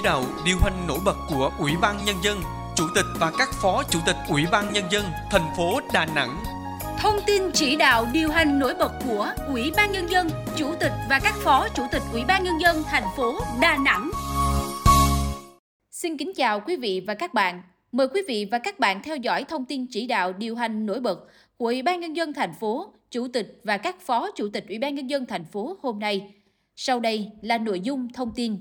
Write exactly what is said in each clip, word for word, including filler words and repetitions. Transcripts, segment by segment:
đạo điều hành nổi bật của Ủy ban Nhân dân, Chủ tịch và các Phó Chủ tịch Ủy ban Nhân dân thành phố Đà Nẵng. Thông tin chỉ đạo điều hành nổi bật của Ủy ban Nhân dân, Chủ tịch và các Phó Chủ tịch Ủy ban Nhân dân thành phố Đà Nẵng. Xin kính chào quý vị và các bạn. Mời quý vị và các bạn theo dõi thông tin chỉ đạo điều hành nổi bật của Ủy ban Nhân dân thành phố, Chủ tịch và các Phó Chủ tịch Ủy ban Nhân dân thành phố hôm nay. Sau đây là nội dung thông tin.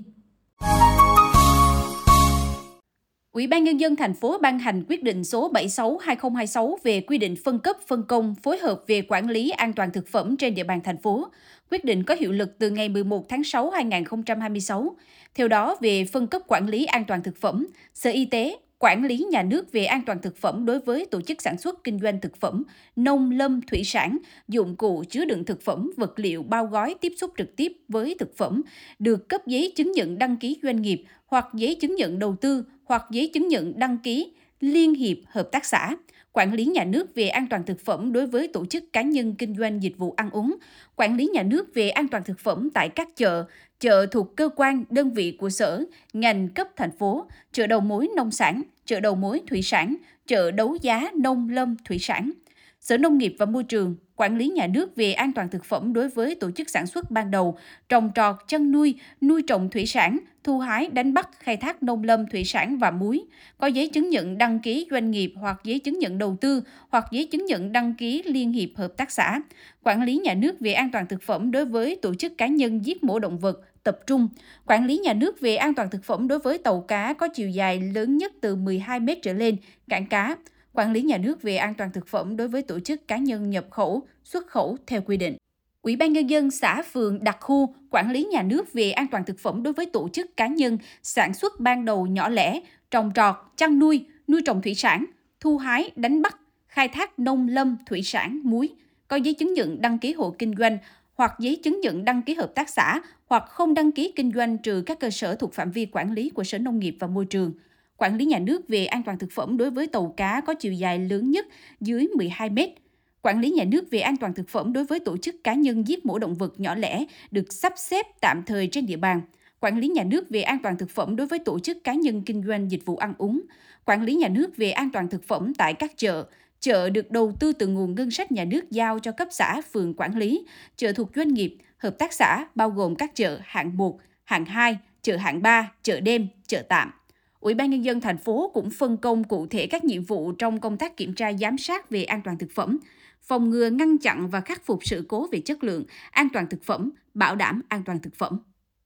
Ủy ban Nhân dân thành phố ban hành quyết định số bảy mươi sáu trên hai nghìn không trăm hai mươi sáu về quy định phân cấp, phân công, phối hợp về quản lý an toàn thực phẩm trên địa bàn thành phố. Quyết định có hiệu lực từ ngày mười một tháng sáu năm hai nghìn không trăm hai mươi sáu. Theo đó, về phân cấp quản lý an toàn thực phẩm, Sở Y tế quản lý nhà nước về an toàn thực phẩm đối với tổ chức sản xuất kinh doanh thực phẩm, nông lâm thủy sản, dụng cụ chứa đựng thực phẩm, vật liệu bao gói tiếp xúc trực tiếp với thực phẩm, được cấp giấy chứng nhận đăng ký doanh nghiệp hoặc giấy chứng nhận đầu tư hoặc giấy chứng nhận đăng ký liên hiệp hợp tác xã, quản lý nhà nước về an toàn thực phẩm đối với tổ chức cá nhân kinh doanh dịch vụ ăn uống, quản lý nhà nước về an toàn thực phẩm tại các chợ, chợ thuộc cơ quan, đơn vị của sở, ngành cấp thành phố, chợ đầu mối nông sản, chợ đầu mối thủy sản, chợ đấu giá nông lâm thủy sản. Sở Nông nghiệp và Môi trường quản lý nhà nước về an toàn thực phẩm đối với tổ chức sản xuất ban đầu, trồng trọt, chăn nuôi, nuôi trồng thủy sản, thu hái, đánh bắt, khai thác nông lâm thủy sản và muối, có giấy chứng nhận đăng ký doanh nghiệp hoặc giấy chứng nhận đầu tư hoặc giấy chứng nhận đăng ký liên hiệp hợp tác xã, quản lý nhà nước về an toàn thực phẩm đối với tổ chức cá nhân giết mổ động vật tập trung, quản lý nhà nước về an toàn thực phẩm đối với tàu cá có chiều dài lớn nhất từ mười hai mét trở lên, cảng cá, quản lý nhà nước về an toàn thực phẩm đối với tổ chức cá nhân nhập khẩu, xuất khẩu theo quy định. Ủy ban Nhân dân xã, phường, đặc khu quản lý nhà nước về an toàn thực phẩm đối với tổ chức cá nhân sản xuất ban đầu nhỏ lẻ, trồng trọt, chăn nuôi, nuôi trồng thủy sản, thu hái, đánh bắt, khai thác nông lâm thủy sản, muối, có giấy chứng nhận đăng ký hộ kinh doanh hoặc giấy chứng nhận đăng ký hợp tác xã hoặc không đăng ký kinh doanh trừ các cơ sở thuộc phạm vi quản lý của Sở Nông nghiệp và Môi trường. Quản lý nhà nước về an toàn thực phẩm đối với tàu cá có chiều dài lớn nhất dưới mười hai mét. Quản lý nhà nước về an toàn thực phẩm đối với tổ chức cá nhân giết mổ động vật nhỏ lẻ được sắp xếp tạm thời trên địa bàn. Quản lý nhà nước về an toàn thực phẩm đối với tổ chức cá nhân kinh doanh dịch vụ ăn uống. Quản lý nhà nước về an toàn thực phẩm tại các chợ. Chợ được đầu tư từ nguồn ngân sách nhà nước giao cho cấp xã, phường quản lý. Chợ thuộc doanh nghiệp, hợp tác xã bao gồm các chợ hạng một, hạng hai, chợ hạng ba, chợ đêm, chợ tạm. Ủy ban Nhân dân thành phố cũng phân công cụ thể các nhiệm vụ trong công tác kiểm tra giám sát về an toàn thực phẩm, phòng ngừa, ngăn chặn và khắc phục sự cố về chất lượng, an toàn thực phẩm, bảo đảm an toàn thực phẩm.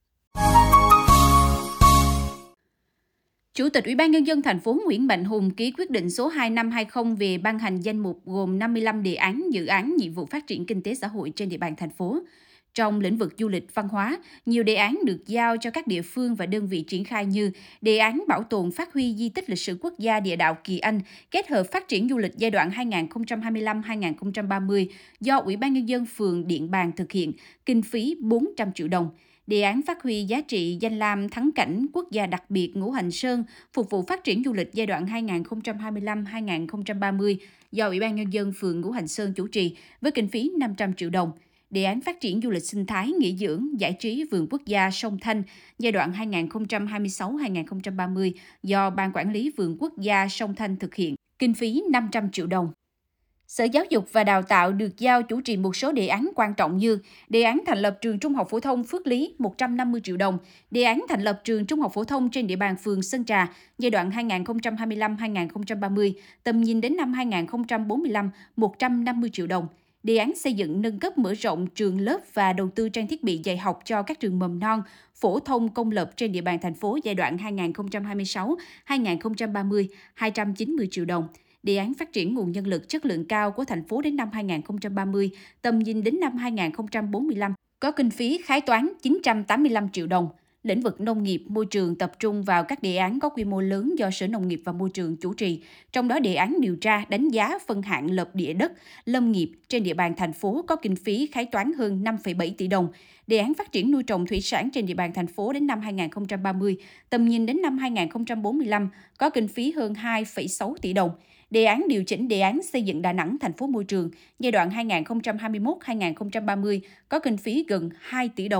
Chủ tịch Ủy ban Nhân dân thành phố Nguyễn Mạnh Hùng ký quyết định số hai năm hai không về ban hành danh mục gồm năm mươi lăm đề án, dự án, nhiệm vụ phát triển kinh tế xã hội trên địa bàn thành phố. Trong lĩnh vực du lịch văn hóa, nhiều đề án được giao cho các địa phương và đơn vị triển khai như đề án bảo tồn phát huy di tích lịch sử quốc gia địa đạo Kỳ Anh kết hợp phát triển du lịch giai đoạn hai nghìn không trăm hai mươi lăm đến hai nghìn không trăm ba mươi do Ủy ban Nhân dân phường Điện Bàn thực hiện, kinh phí bốn trăm triệu đồng. Đề án phát huy giá trị danh lam thắng cảnh quốc gia đặc biệt Ngũ Hành Sơn phục vụ phát triển du lịch giai đoạn hai nghìn không trăm hai mươi lăm đến hai nghìn không trăm ba mươi do Ủy ban Nhân dân phường Ngũ Hành Sơn chủ trì với kinh phí năm trăm triệu đồng. Đề án phát triển du lịch sinh thái, nghỉ dưỡng, giải trí vườn quốc gia Sông Thanh giai đoạn hai nghìn không trăm hai mươi sáu đến hai nghìn không trăm ba mươi do Ban Quản lý Vườn Quốc gia Sông Thanh thực hiện, kinh phí năm trăm triệu đồng. Sở Giáo dục và Đào tạo được giao chủ trì một số đề án quan trọng như đề án thành lập trường Trung học phổ thông Phước Lý một trăm năm mươi triệu đồng, đề án thành lập trường Trung học phổ thông trên địa bàn phường Sơn Trà giai đoạn hai nghìn không trăm hai mươi lăm đến hai nghìn không trăm ba mươi, tầm nhìn đến năm hai nghìn không trăm bốn mươi lăm một trăm năm mươi triệu đồng. Đề án xây dựng nâng cấp mở rộng trường lớp và đầu tư trang thiết bị dạy học cho các trường mầm non, phổ thông công lập trên địa bàn thành phố giai đoạn hai nghìn không trăm hai mươi sáu đến hai nghìn không trăm ba mươi, hai trăm chín mươi triệu đồng. Đề án phát triển nguồn nhân lực chất lượng cao của thành phố đến năm hai nghìn không trăm ba mươi, tầm nhìn đến năm hai nghìn không trăm bốn mươi lăm, có kinh phí khái toán chín trăm tám mươi lăm triệu đồng. Lĩnh vực nông nghiệp, môi trường tập trung vào các đề án có quy mô lớn do Sở Nông nghiệp và Môi trường chủ trì, trong đó đề án điều tra, đánh giá, phân hạng lập địa đất, lâm nghiệp trên địa bàn thành phố có kinh phí khái toán hơn năm phẩy bảy tỷ đồng. Đề án phát triển nuôi trồng thủy sản trên địa bàn thành phố đến năm hai nghìn không trăm ba mươi, tầm nhìn đến năm hai nghìn không trăm bốn mươi lăm có kinh phí hơn hai phẩy sáu tỷ đồng. Đề án điều chỉnh đề án xây dựng Đà Nẵng thành phố môi trường giai đoạn hai nghìn không trăm hai mươi mốt đến hai nghìn không trăm ba mươi có kinh phí gần hai tỷ đồng.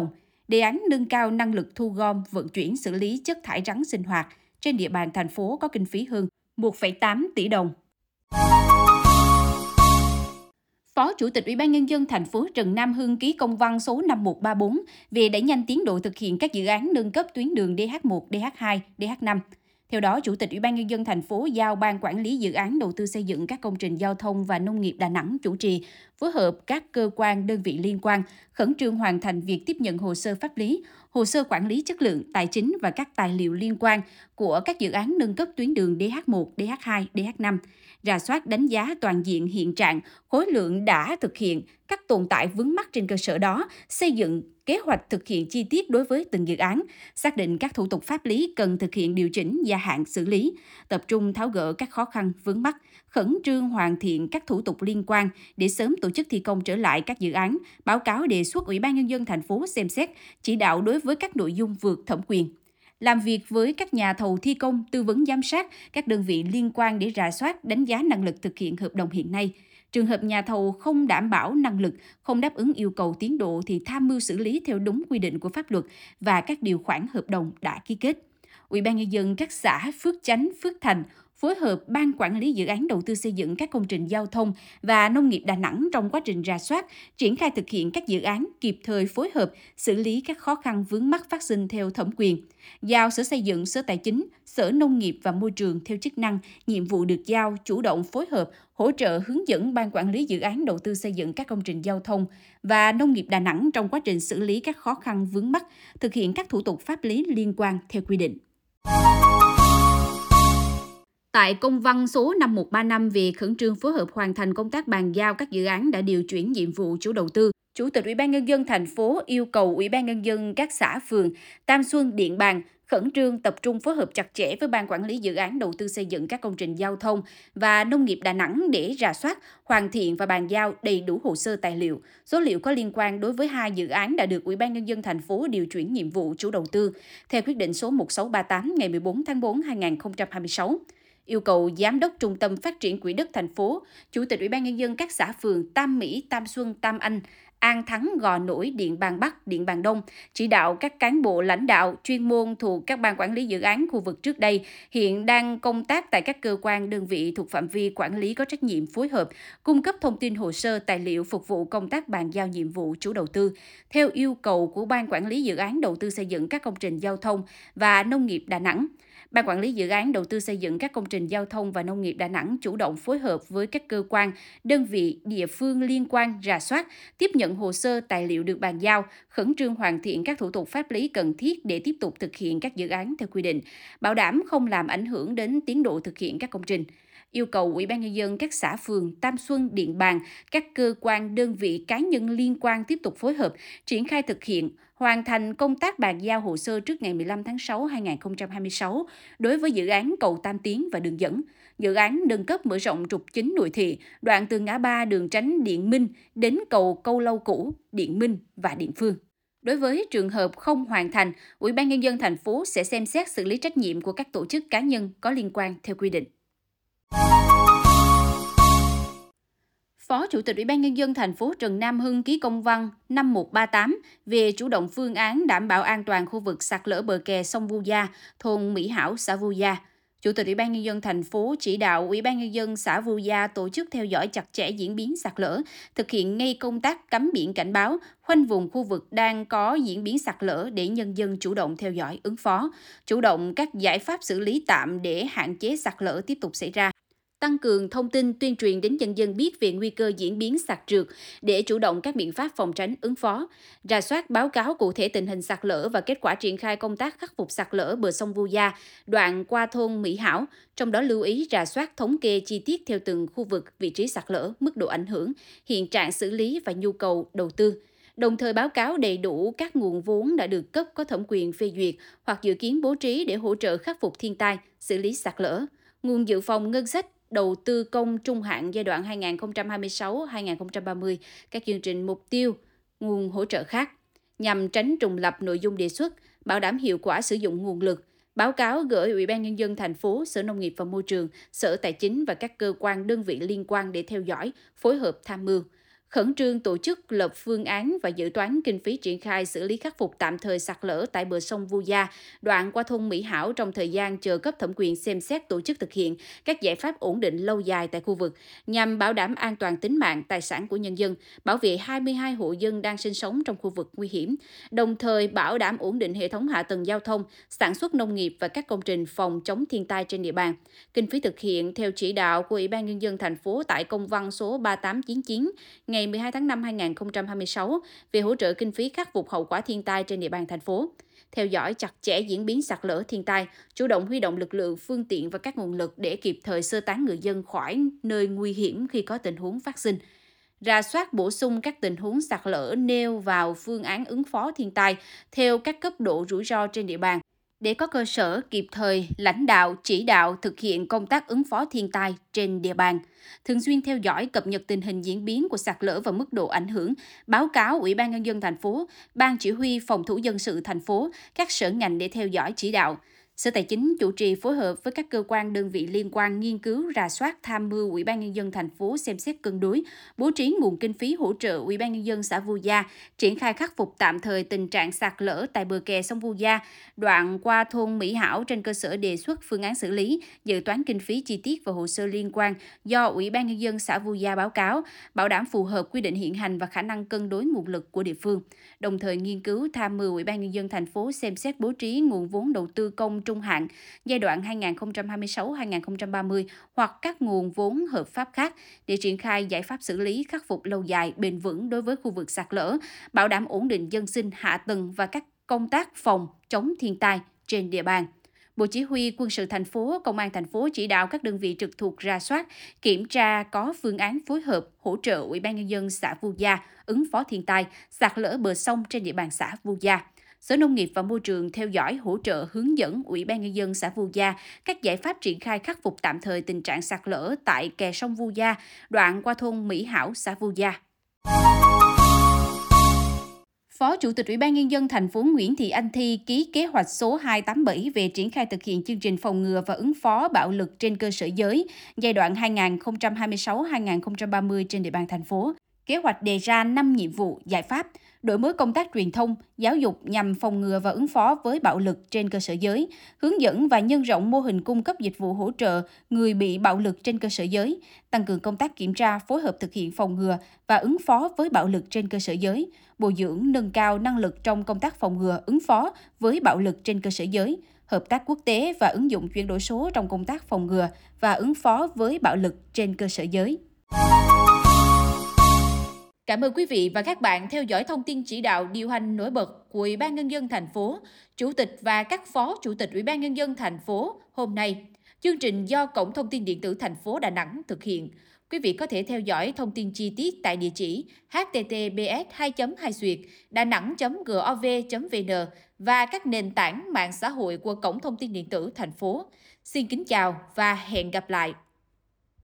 Đề án nâng cao năng lực thu gom, vận chuyển xử lý chất thải rắn sinh hoạt trên địa bàn thành phố có kinh phí hơn một phẩy tám tỷ đồng. Phó Chủ tịch Ủy ban Nhân dân thành phố Trần Nam Hưng ký công văn số năm một ba bốn về đẩy nhanh tiến độ thực hiện các dự án nâng cấp tuyến đường D H một, D H hai, D H năm. Theo đó, Chủ tịch Ủy ban Nhân dân thành phố giao Ban Quản lý Dự án Đầu tư xây dựng các công trình giao thông và nông nghiệp Đà Nẵng chủ trì, phối hợp các cơ quan, đơn vị liên quan, khẩn trương hoàn thành việc tiếp nhận hồ sơ pháp lý, hồ sơ quản lý chất lượng, tài chính và các tài liệu liên quan của các dự án nâng cấp tuyến đường D H một, D H hai, D H năm, rà soát đánh giá toàn diện hiện trạng, khối lượng đã thực hiện, các tồn tại vướng mắc trên cơ sở đó, xây dựng kế hoạch thực hiện chi tiết đối với từng dự án, xác định các thủ tục pháp lý cần thực hiện điều chỉnh gia hạn xử lý, tập trung tháo gỡ các khó khăn vướng mắc, khẩn trương hoàn thiện các thủ tục liên quan để sớm tổ chức thi công trở lại các dự án, báo cáo đề xuất Ủy ban Nhân dân thành phố xem xét, chỉ đạo đối với các nội dung vượt thẩm quyền. Làm việc với các nhà thầu thi công, tư vấn giám sát, các đơn vị liên quan để rà soát, đánh giá năng lực thực hiện hợp đồng hiện nay. Trường hợp nhà thầu không đảm bảo năng lực, không đáp ứng yêu cầu tiến độ thì tham mưu xử lý theo đúng quy định của pháp luật và các điều khoản hợp đồng đã ký kết. Ủy ban Nhân dân các xã Phước Chánh, Phước Thành phối hợp Ban Quản lý Dự án Đầu tư xây dựng các công trình giao thông và nông nghiệp Đà Nẵng trong quá trình rà soát, triển khai thực hiện các dự án, kịp thời phối hợp, xử lý các khó khăn vướng mắc phát sinh theo thẩm quyền. Giao Sở Xây dựng, Sở Tài chính, Sở Nông nghiệp và Môi trường theo chức năng, nhiệm vụ được giao, chủ động phối hợp, hỗ trợ hướng dẫn Ban Quản lý Dự án Đầu tư xây dựng các công trình giao thông và nông nghiệp Đà Nẵng trong quá trình xử lý các khó khăn vướng mắc, thực hiện các thủ tục pháp lý liên quan theo quy định. Tại công văn số năm một ba năm về khẩn trương phối hợp hoàn thành công tác bàn giao các dự án đã điều chuyển nhiệm vụ chủ đầu tư, Chủ tịch Ủy ban Nhân dân thành phố yêu cầu Ủy ban Nhân dân các xã phường Tam Xuân, Điện Bàn khẩn trương tập trung phối hợp chặt chẽ với Ban Quản lý Dự án Đầu tư xây dựng các công trình giao thông và nông nghiệp Đà Nẵng để rà soát, hoàn thiện và bàn giao đầy đủ hồ sơ tài liệu, số liệu có liên quan đối với hai dự án đã được Ủy ban Nhân dân thành phố điều chuyển nhiệm vụ chủ đầu tư theo quyết định số một sáu ba tám ngày mười bốn tháng tư năm hai nghìn không trăm hai mươi sáu. Yêu cầu Giám đốc Trung tâm Phát triển Quỹ đất thành phố, Chủ tịch Ủy ban Nhân dân các xã phường Tam Mỹ, Tam Xuân, Tam Anh, An Thắng, Gò Nổi, Điện Bàn Bắc, Điện Bàn Đông, chỉ đạo các cán bộ lãnh đạo chuyên môn thuộc các ban quản lý dự án khu vực trước đây hiện đang công tác tại các cơ quan đơn vị thuộc phạm vi quản lý có trách nhiệm phối hợp, cung cấp thông tin hồ sơ tài liệu phục vụ công tác bàn giao nhiệm vụ chủ đầu tư theo yêu cầu của Ban Quản lý Dự án Đầu tư xây dựng các công trình giao thông và nông nghiệp Đà Nẵng. Ban Quản lý Dự án Đầu tư xây dựng các công trình giao thông và nông nghiệp Đà Nẵng chủ động phối hợp với các cơ quan, đơn vị, địa phương liên quan rà soát, tiếp nhận hồ sơ tài liệu được bàn giao, khẩn trương hoàn thiện các thủ tục pháp lý cần thiết để tiếp tục thực hiện các dự án theo quy định, bảo đảm không làm ảnh hưởng đến tiến độ thực hiện các công trình. Yêu cầu Ủy ban Nhân dân các xã phường Tam Xuân, Điện Bàn, các cơ quan, đơn vị, cá nhân liên quan tiếp tục phối hợp, triển khai thực hiện, hoàn thành công tác bàn giao hồ sơ trước ngày mười lăm tháng sáu năm hai nghìn không trăm hai mươi sáu đối với dự án cầu Tam Tiến và đường dẫn, dự án nâng cấp mở rộng trục chính nội thị, đoạn từ ngã ba đường tránh Điện Minh đến cầu Câu Lâu Cũ, Điện Minh và Điện Phương. Đối với trường hợp không hoàn thành, Ủy ban Nhân dân thành phố sẽ xem xét xử lý trách nhiệm của các tổ chức cá nhân có liên quan theo quy định. Phó Chủ tịch Ủy ban Nhân dân thành phố Trần Nam Hưng ký công văn năm một ba tám về chủ động phương án đảm bảo an toàn khu vực sạt lở bờ kè sông Vu Gia, thôn Mỹ Hảo, xã Vu Gia. Chủ tịch Ủy ban Nhân dân thành phố chỉ đạo Ủy ban Nhân dân xã Vu Gia tổ chức theo dõi chặt chẽ diễn biến sạt lở, thực hiện ngay công tác cắm biển cảnh báo, khoanh vùng khu vực đang có diễn biến sạt lở để nhân dân chủ động theo dõi ứng phó, chủ động các giải pháp xử lý tạm để hạn chế sạt lở tiếp tục xảy ra. Tăng cường thông tin tuyên truyền đến nhân dân biết về nguy cơ diễn biến sạt trượt để chủ động các biện pháp phòng tránh ứng phó, rà soát báo cáo cụ thể tình hình sạt lở và kết quả triển khai công tác khắc phục sạt lở bờ sông Vu Gia, đoạn qua thôn Mỹ Hảo, trong đó lưu ý rà soát thống kê chi tiết theo từng khu vực, vị trí sạt lở, mức độ ảnh hưởng, hiện trạng xử lý và nhu cầu đầu tư. Đồng thời báo cáo đầy đủ các nguồn vốn đã được cấp có thẩm quyền phê duyệt hoặc dự kiến bố trí để hỗ trợ khắc phục thiên tai, xử lý sạt lở, nguồn dự phòng ngân sách đầu tư công trung hạn giai đoạn hai nghìn không trăm hai mươi sáu đến hai nghìn không trăm ba mươi, các chương trình mục tiêu, nguồn hỗ trợ khác, nhằm tránh trùng lặp nội dung đề xuất, bảo đảm hiệu quả sử dụng nguồn lực. Báo cáo gửi Ủy ban Nhân dân thành phố, Sở Nông nghiệp và Môi trường, Sở Tài chính và các cơ quan đơn vị liên quan để theo dõi, phối hợp tham mưu. khẩn trương tổ chức lập phương án và dự toán kinh phí triển khai xử lý khắc phục tạm thời sạt lở tại bờ sông Vu Gia, đoạn qua thôn Mỹ Hảo trong thời gian chờ cấp thẩm quyền xem xét tổ chức thực hiện các giải pháp ổn định lâu dài tại khu vực, nhằm bảo đảm an toàn tính mạng, tài sản của nhân dân, bảo vệ hai mươi hai hộ dân đang sinh sống trong khu vực nguy hiểm, đồng thời bảo đảm ổn định hệ thống hạ tầng giao thông, sản xuất nông nghiệp và các công trình phòng chống thiên tai trên địa bàn. Kinh phí thực hiện theo chỉ đạo của Ủy ban Nhân dân thành phố tại công văn số ba tám chín chín ngày mười hai tháng năm năm hai nghìn không trăm hai mươi sáu về hỗ trợ kinh phí khắc phục hậu quả thiên tai trên địa bàn thành phố. Theo dõi chặt chẽ diễn biến sạt lở thiên tai, chủ động huy động lực lượng, phương tiện và các nguồn lực để kịp thời sơ tán người dân khỏi nơi nguy hiểm khi có tình huống phát sinh. Rà soát bổ sung các tình huống sạt lở nêu vào phương án ứng phó thiên tai theo các cấp độ rủi ro trên địa bàn, để có cơ sở kịp thời lãnh đạo, chỉ đạo thực hiện công tác ứng phó thiên tai trên địa bàn. Thường xuyên theo dõi cập nhật tình hình diễn biến của sạt lở và mức độ ảnh hưởng, báo cáo Ủy ban Nhân dân thành phố, Ban Chỉ huy Phòng thủ dân sự thành phố, các sở ngành để theo dõi chỉ đạo. Sở Tài chính chủ trì phối hợp với các cơ quan đơn vị liên quan nghiên cứu, rà soát, tham mưu Ủy ban Nhân dân thành phố xem xét cân đối, bố trí nguồn kinh phí hỗ trợ Ủy ban Nhân dân xã Vu Gia triển khai khắc phục tạm thời tình trạng sạt lở tại bờ kè sông Vu Gia, đoạn qua thôn Mỹ Hảo trên cơ sở đề xuất phương án xử lý, dự toán kinh phí chi tiết và hồ sơ liên quan do Ủy ban Nhân dân xã Vu Gia báo cáo, bảo đảm phù hợp quy định hiện hành và khả năng cân đối nguồn lực của địa phương. Đồng thời nghiên cứu tham mưu Ủy ban Nhân dân thành phố xem xét bố trí nguồn vốn đầu tư công trung hạn giai đoạn hai nghìn không trăm hai mươi sáu đến hai nghìn không trăm ba mươi hoặc các nguồn vốn hợp pháp khác để triển khai giải pháp xử lý khắc phục lâu dài bền vững đối với khu vực sạt lở, bảo đảm ổn định dân sinh, hạ tầng và các công tác phòng chống thiên tai trên địa bàn. Bộ Chỉ huy Quân sự thành phố, Công an thành phố chỉ đạo các đơn vị trực thuộc rà soát, kiểm tra có phương án phối hợp hỗ trợ Ủy ban Nhân dân xã Vu Gia ứng phó thiên tai, sạt lở bờ sông trên địa bàn xã Vu Gia. Sở Nông nghiệp và Môi trường theo dõi, hỗ trợ, hướng dẫn Ủy ban Nhân dân xã Vu Gia các giải pháp triển khai khắc phục tạm thời tình trạng sạt lở tại kè sông Vu Gia, đoạn qua thôn Mỹ Hảo, xã Vu Gia. Phó Chủ tịch Ủy ban Nhân dân thành phố Nguyễn Thị Anh Thi ký kế hoạch số hai tám bảy về triển khai thực hiện chương trình phòng ngừa và ứng phó bạo lực trên cơ sở giới giai đoạn hai nghìn không trăm hai mươi sáu đến hai nghìn không trăm ba mươi trên địa bàn thành phố. Kế hoạch đề ra năm nhiệm vụ, giải pháp, đổi mới công tác truyền thông, giáo dục nhằm phòng ngừa và ứng phó với bạo lực trên cơ sở giới, hướng dẫn và nhân rộng mô hình cung cấp dịch vụ hỗ trợ người bị bạo lực trên cơ sở giới, tăng cường công tác kiểm tra, phối hợp thực hiện phòng ngừa và ứng phó với bạo lực trên cơ sở giới, bồi dưỡng, nâng cao năng lực trong công tác phòng ngừa, ứng phó với bạo lực trên cơ sở giới, hợp tác quốc tế và ứng dụng chuyển đổi số trong công tác phòng ngừa và ứng phó với bạo lực trên cơ sở giới. Cảm ơn quý vị và các bạn theo dõi thông tin chỉ đạo điều hành nổi bật của Ủy ban Nhân dân thành phố, Chủ tịch và các Phó Chủ tịch Ủy ban Nhân dân thành phố hôm nay. Chương trình do Cổng Thông tin Điện tử thành phố Đà Nẵng thực hiện. Quý vị có thể theo dõi thông tin chi tiết tại địa chỉ h t t p s hai chấm hai xuyệt đà nẵng chấm gov chấm v n và các nền tảng mạng xã hội của Cổng Thông tin Điện tử thành phố. Xin kính chào và hẹn gặp lại!